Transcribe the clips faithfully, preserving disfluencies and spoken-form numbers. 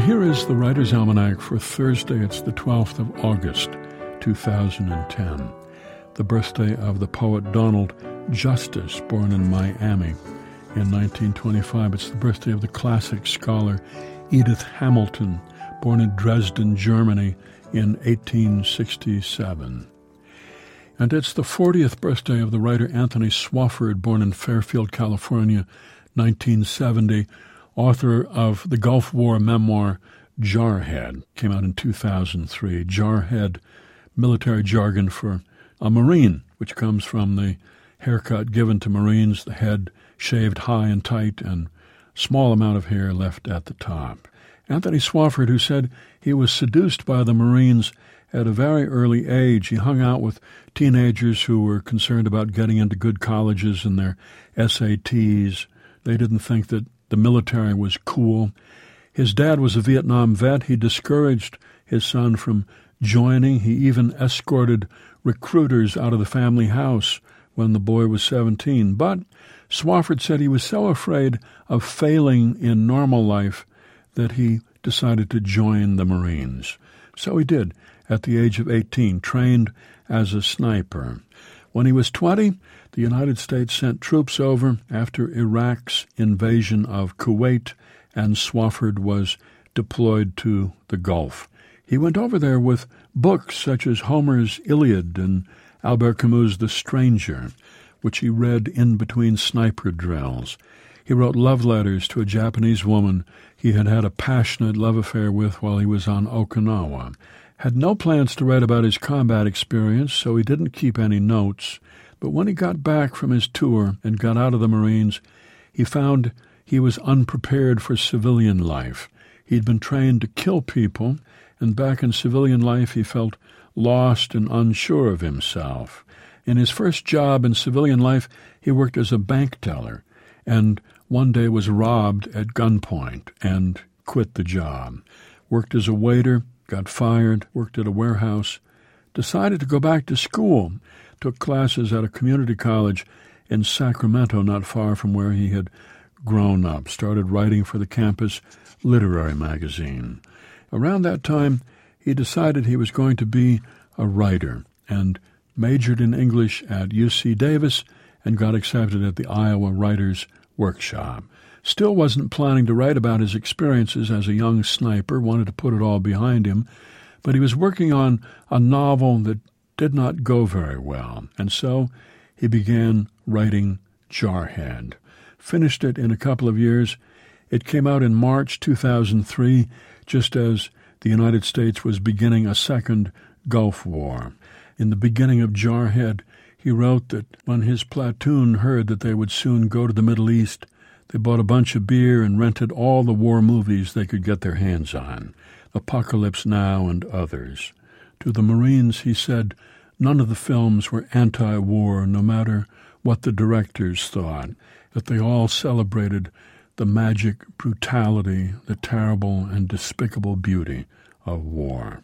here is the Writer's Almanac for Thursday. It's the twelfth of August, two thousand ten. The birthday of the poet Donald Justice, born in Miami in nineteen twenty-five. It's the birthday of the classic scholar Edith Hamilton, born in Dresden, Germany in eighteen sixty-seven. And it's the fortieth birthday of the writer Anthony Swofford, born in Fairfield, California, nineteen seventy, author of the Gulf War memoir Jarhead, came out in two thousand three. Jarhead, military jargon for a Marine, which comes from the haircut given to Marines, the head shaved high and tight and small amount of hair left at the top. Anthony Swofford, who said he was seduced by the Marines at a very early age. He hung out with teenagers who were concerned about getting into good colleges and their S A Ts. They didn't think that the military was cool. His dad was a Vietnam vet. He discouraged his son from joining. He even escorted recruiters out of the family house when the boy was seventeen. But Swofford said he was so afraid of failing in normal life that he decided to join the Marines. So he did at the age of eighteen, trained as a sniper. When he was twenty, the United States sent troops over after Iraq's invasion of Kuwait, and Swofford was deployed to the Gulf. He went over there with books such as Homer's Iliad and Albert Camus' The Stranger, which he read in between sniper drills. He wrote love letters to a Japanese woman he had had a passionate love affair with while he was on Okinawa. Had no plans to write about his combat experience, so he didn't keep any notes. But when he got back from his tour and got out of the Marines, he found he was unprepared for civilian life. He'd been trained to kill people, and back in civilian life he felt lost and unsure of himself. In his first job in civilian life, he worked as a bank teller, and one day was robbed at gunpoint and quit the job. Worked as a waiter, got fired, worked at a warehouse, decided to go back to school, took classes at a community college in Sacramento, not far from where he had grown up, started writing for the campus literary magazine. Around that time, he decided he was going to be a writer and majored in English at U C Davis and got accepted at the Iowa Writers' Workshop. Still wasn't planning to write about his experiences as a young sniper, wanted to put it all behind him, but he was working on a novel that did not go very well, and so he began writing Jarhead. Finished it in a couple of years. It came out in March two thousand three, just as the United States was beginning a second Gulf War. In the beginning of Jarhead, he wrote that when his platoon heard that they would soon go to the Middle East, they bought a bunch of beer and rented all the war movies they could get their hands on, Apocalypse Now and others. To the Marines, he said, none of the films were anti-war, no matter what the directors thought, that they all celebrated the magic brutality, the terrible and despicable beauty of war.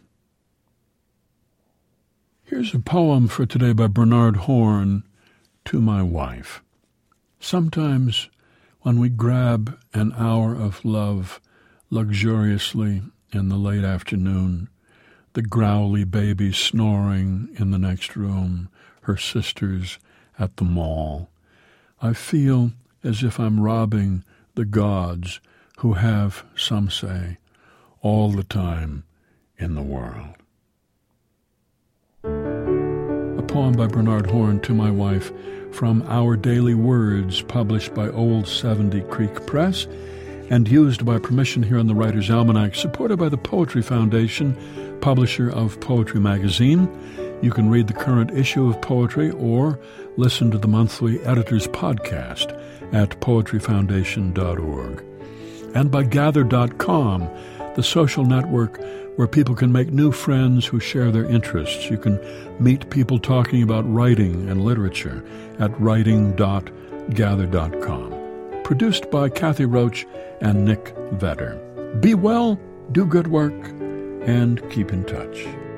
Here's a poem for today by Bernard Horn, To My Wife. Sometimes when we grab an hour of love luxuriously in the late afternoon, the growly baby snoring in the next room, her sisters at the mall, I feel as if I'm robbing the gods who have, some say, all the time in the world. A poem by Bernard Horn, To My Wife, from Our Daily Words, published by Old Seventy Creek Press, and used by permission here on the Writer's Almanac, supported by the Poetry Foundation, publisher of Poetry Magazine. You can read the current issue of Poetry or listen to the monthly editor's podcast at poetry foundation dot org. And by gather dot com, the social network where people can make new friends who share their interests. You can meet people talking about writing and literature at writing dot gather dot com. Produced by Kathy Roach and Nick Vetter. Be well, do good work, and keep in touch.